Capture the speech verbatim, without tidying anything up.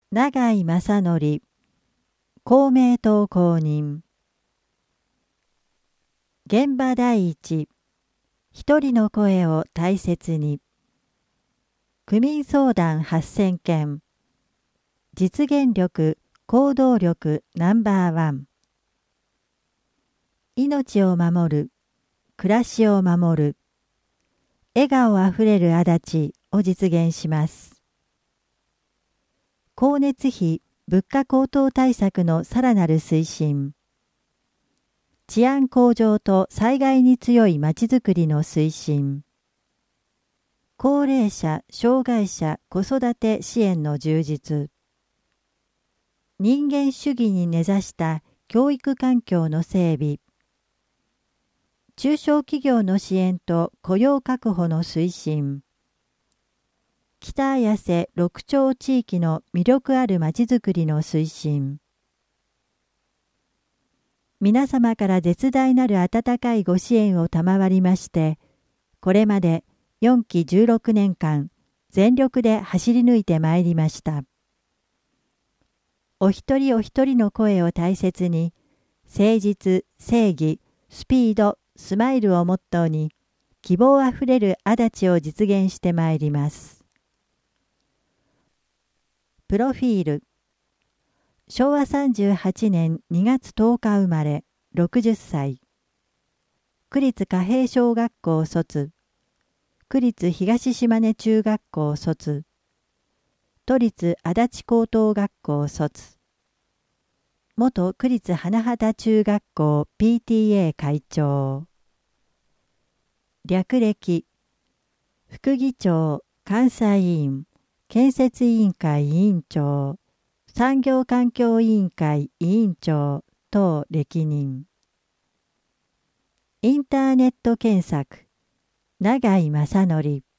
永井正則、公明党公認。現場第一、一人の声を大切に。区民相談はっせんけん。実現力、行動力ナンバーワン。命を守る、暮らしを守る。笑顔あふれる足立を実現します。光熱費、物価高騰対策のさらなる推進。治安向上と災害に強いまちづくりの推進。高齢者、障害者、子育て支援の充実。人間主義に根ざした教育環境の整備。中小企業の支援と雇用確保の推進。北綾瀬六町地域の魅力あるまちづくりの推進。皆様から絶大なる温かいご支援を賜りまして、これまでよんきじゅうろくねんかん全力で走り抜いてまいりました。お一人お一人の声を大切に、誠実、正義、スピード、スマイルをモットーに、希望あふれる足立を実現してまいります。プロフィール。しょうわさんじゅうはちねんにがつとおか生まれ、ろくじゅっさい。区立貨幣小学校卒。区立東島根中学校卒。都立足立高等学校卒。元区立花畑中学校 ピーティーエー 会長。略歴。副議長、監査委員、建設委員会委員長、産業環境委員会委員長等歴任。インターネット検索、永井正則。